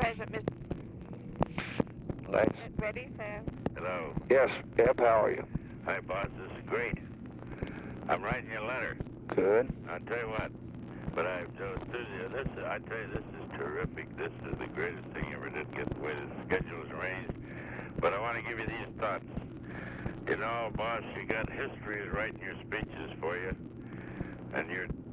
present, Mr. Thanks. Ready, Sam? Hello. Yes, Eb, how are you? Hi, boss. This is great. I'm writing you a letter. Good. I'll tell you what. But I tell you, I tell you, this is terrific. This is the greatest thing you ever did, get the way the schedule is arranged. But I want to give you these thoughts. You know, boss, you got history is writing your speeches for you. And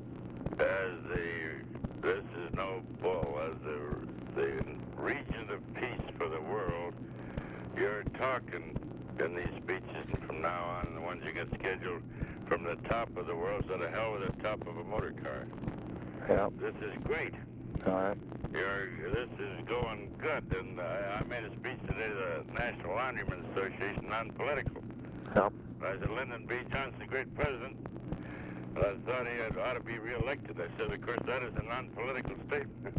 this is no bull, as the regent of peace for the world, you're talking in these speeches, and from now on, the ones you get scheduled from the top of the world, so to hell with the top of a motor car. Yeah. This is great. All right. This is going good, and I made a speech today to the National Laundrymen's Association, non-political. Yep. I said, Lyndon B. Johnson, a great president, but I thought he ought to be reelected. I said, of course, that is a non-political statement.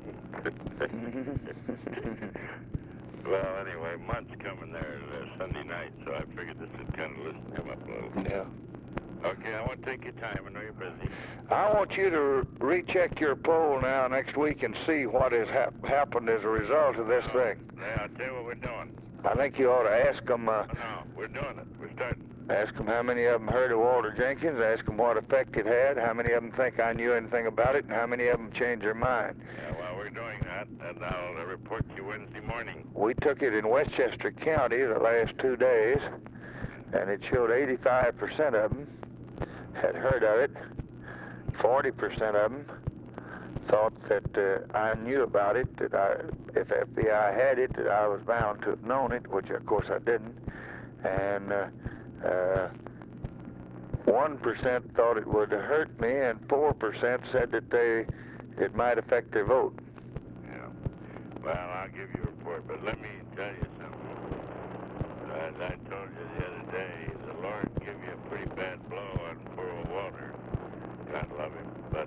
Well, anyway, Munt's coming there Sunday night, so I figured this would kind of loosen him up a little. Yeah. Okay, I won't take your time. I know you're busy. I want you to recheck your poll now next week and see what has happened as a result of this thing. Yeah, I'll tell you what we're doing. I think you ought to ask them. No, we're doing it. We're starting. Ask them how many of them heard of Walter Jenkins. Ask them what effect it had. How many of them think I knew anything about it, and how many of them changed their mind. Yeah, well, we're doing that, and I'll report to you Wednesday morning. We took it in Westchester County the last 2 days, and it showed 85% of them had heard of it. 40% of them thought that I knew about it, that if FBI had it, that I was bound to have known it, which of course I didn't. And 1% thought it would hurt me, and 4% said that it might affect their vote. Yeah. Well, I'll give you a report, but let me tell you something. As I told you the other day, the Lord give you a pretty bad blow on poor old Walter. God love him. But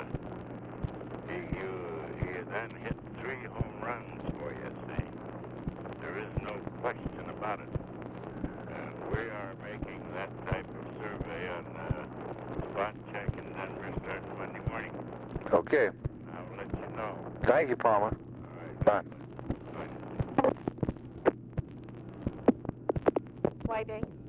he then hit 3 home runs for you, see. There is no question about it. And we are making that type of survey on spot check in Denver starting Monday morning. Okay. I'll let you know. Thank you, Palmer. All right. Bye. Whiting.